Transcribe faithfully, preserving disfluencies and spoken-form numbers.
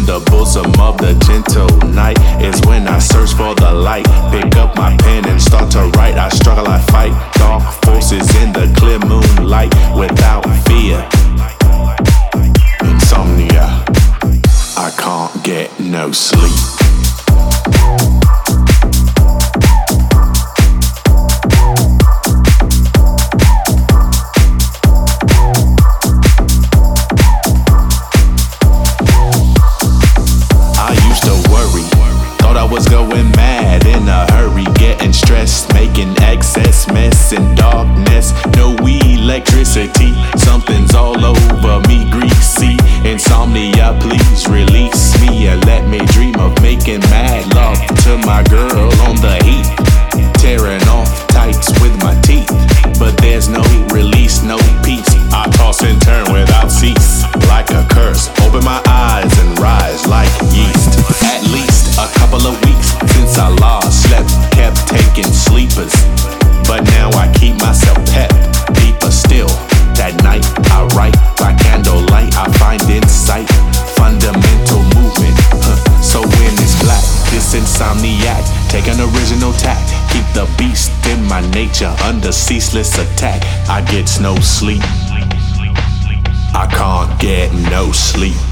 the bosom of the gentle night is when I search for the light. Pick up my pen and start to write. I struggle, I fight dark forces in the clear moonlight without fear. Insomnia, I can't get no sleep. Was going mad in a hurry, getting stressed, making excess mess in darkness. No electricity, something's all over me, greasy. Insomnia, please release me and let me dream of making mad love to my girl on the heat, tearing off tights with my teeth. But there's no release, no peace. I toss and turn without cease, like a curse. Open my eyes and rise like yeast. At least a couple of weeks since I last slept, kept taking sleepers, but now I keep myself pepped. Deeper still, that night I write by candlelight. I find insight, fundamental movement. Huh. So when it's black, this insomniac, take an original tack. Keep the beast in my nature under ceaseless attack. I get no sleep. I can't get no sleep.